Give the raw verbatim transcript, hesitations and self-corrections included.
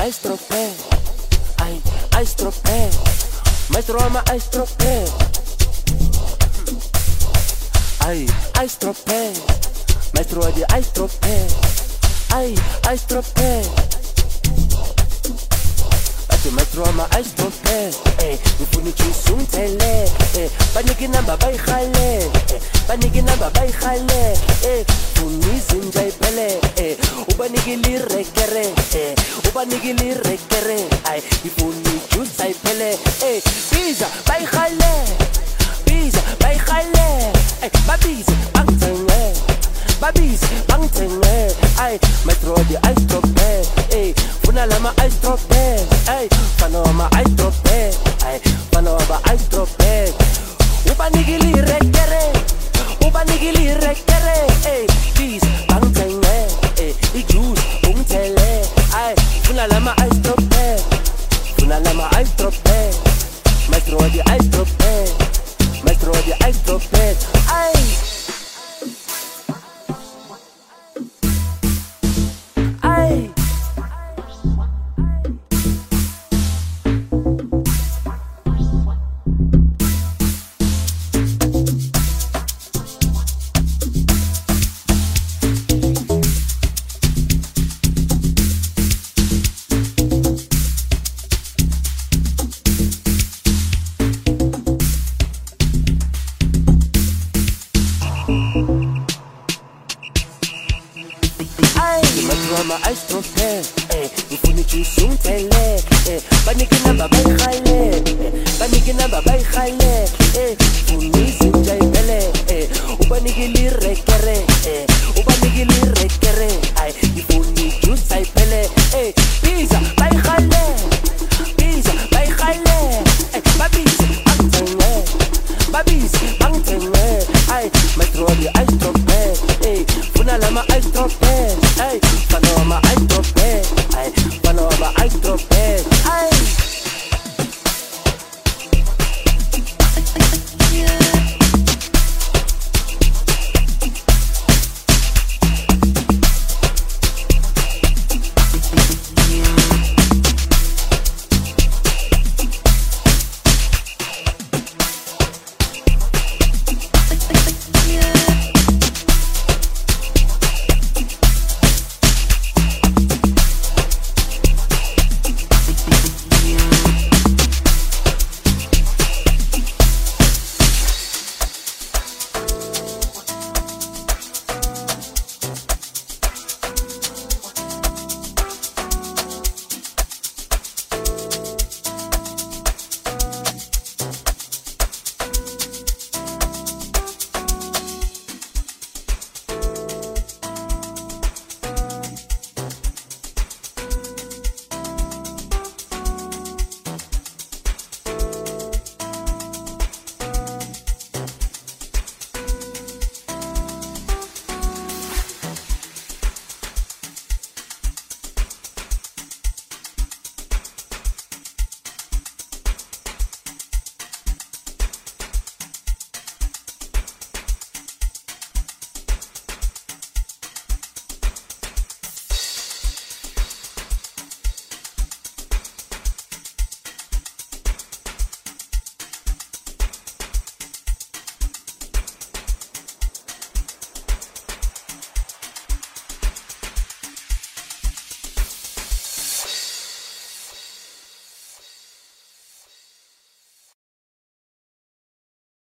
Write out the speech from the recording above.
maestro pe, ay, maestro pe, maestro ama maestro pe, ay, maestro pe, maestro adi maestro pe, ay, maestro pe. Maestro ama maestro pe, eh, ngifuna ujuice ungithele, eh, banike inamba bayikhale, eh, banike inamba bayikhale, eh, funa izinja iphele, eh, ubanike lirekere, eh, ubanike lirekere, ay, ngifuna ujuice ayiphele, eh, biza bayikhale, biza bayikhale, eh, babize bangithenge, babize bangithenge, ay, maestro di maestro pe, eh, funa lama maestro pe, ay, fana wama maestro pe, ay, fana wama maestro pe, ubanike lirekere, ubanike lirekere, eh, biza bangithenge, eh, ijuice ungithele, ay, funa lama maestro pe, funa lama maestro pe, maestro di maestro pe, maestro di maestro pe, ay. Maestro pe, eh, ngifuna ujuice ungithele, eh, banike inamba bayikhale, eh, banike inamba bayikhale, eh, funa izinja iphele, eh, ubanike lirekere, eh, ubanike lirekere, ay, ngifuna ujuice ayiphele, eh, biza bayikhale, biza bayikhale, eh, babize bangithenge, babize bangithenge, ay, maestro di maestro pe, eh, funa lama maestro pe.